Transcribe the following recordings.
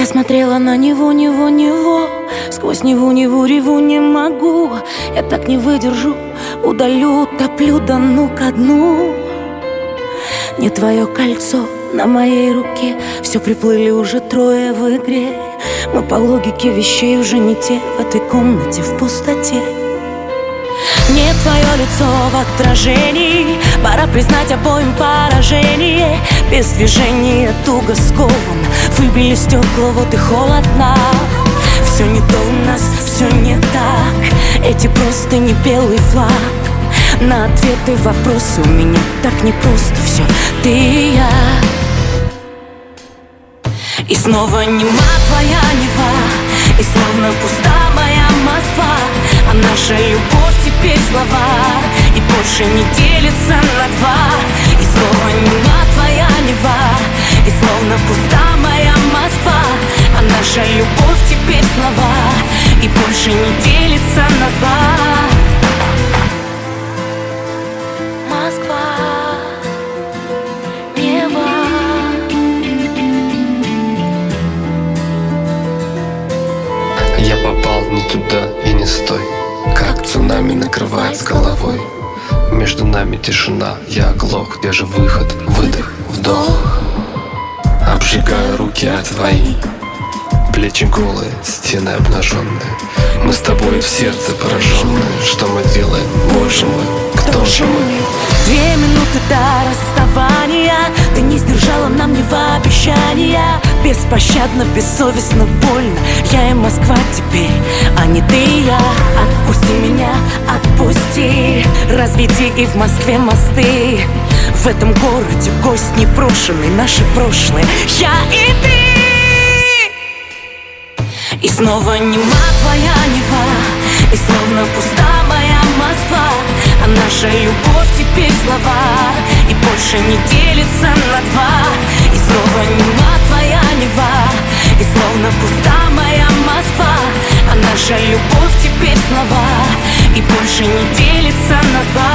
Я смотрела на него, сквозь Неву реву не могу. Я так не выдержу, удалю, топлю, да ну ко дну. Не твое кольцо на моей руке, все приплыли уже трое в игре. Мы по логике вещей уже не те, в этой комнате в пустоте. Не твое лицо в отражении, пора признать обоим поражение. Без движения туго скован, выбили стекла, вот и холодно. Все не то у нас, все не так, эти просто не белый флаг. На ответы вопросы у меня так непросто, все ты и я. И снова нема твоя Нева, и словно пуста моя Москва. А наша любовь теперь слова, и больше не делится на два. И снова нема твоя Нева, и словно пуста моя Москва. А наша любовь теперь слова, и больше не делится на два. Москва, Нева. Я попал не туда и не с той, как цунами накрывает с головой. Между нами тишина, я оглох, где же выход? Выдох, вдох. Обжигаю руки от твои, плечи голые, стены обнаженные. Мы с тобой в сердце пораженные. Что мы делаем? Боже мой, кто же мы? 2 минуты до расставания, ты не сдержала нам Нева обещания. Беспощадно, бессовестно, больно. Я и Москва теперь, а не ты и я. Отпусти меня, отпусти, разведи и в Москве мосты. В этом городе гость непрошенный, наше прошлое, я и ты. И снова нема твоя Нева, и словно пуста моя Москва. А наша любовь теперь слова, и больше не делится на два. И снова нема твоя Нева, и словно пуста моя Москва. А наша любовь теперь слова, и больше не делится на два.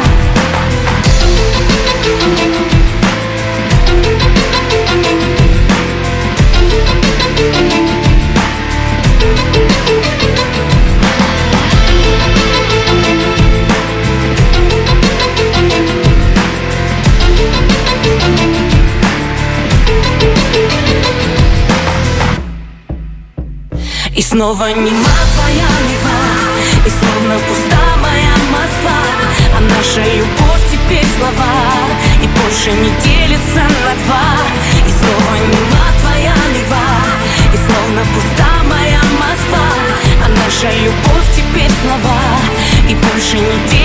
И снова нема твоя Нева, и словно пуста моя Москва. А наша любовь теперь слова, и больше не делится на два. И снова нема твоя Нева, и словно пуста моя Москва. А наша любовь теперь слова, и больше не делится.